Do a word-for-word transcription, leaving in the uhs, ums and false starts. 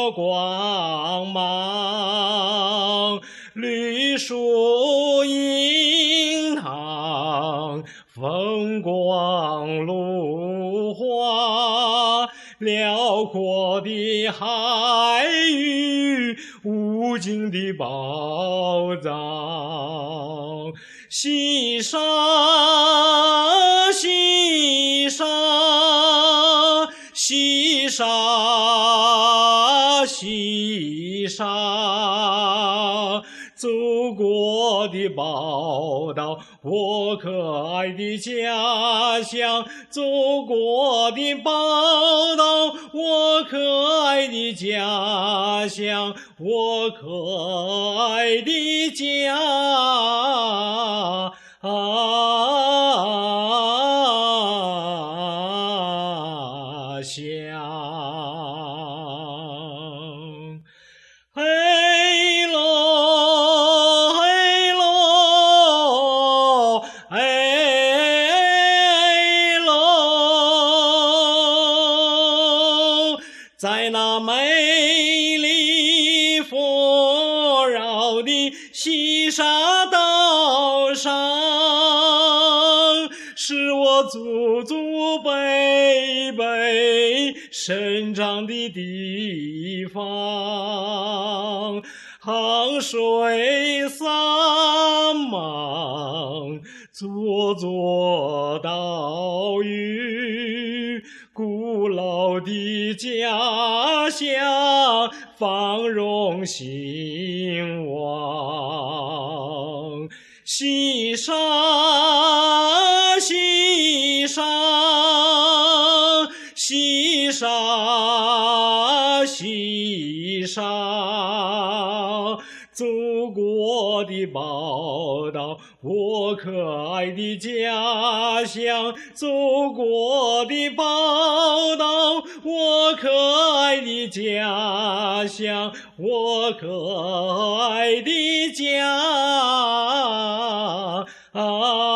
着光芒，绿树樱桃，风光如画，辽阔的海域，无尽的宝藏，西沙，西沙，西沙，西沙，祖国的宝岛，我可爱的家乡，祖国的宝岛，我可爱的家乡，我可爱的家乡。嘿喽，嘿喽，嘿喽，在那美丽丰饶的西沙岛上，是我祖祖辈辈生长的地方，航水散茫，座座岛屿，古老的家乡，繁荣兴旺。西沙，西沙，西沙，西沙，祖国的宝岛，我可爱的家乡，祖国的宝岛，我可爱的家乡，我可爱的家乡。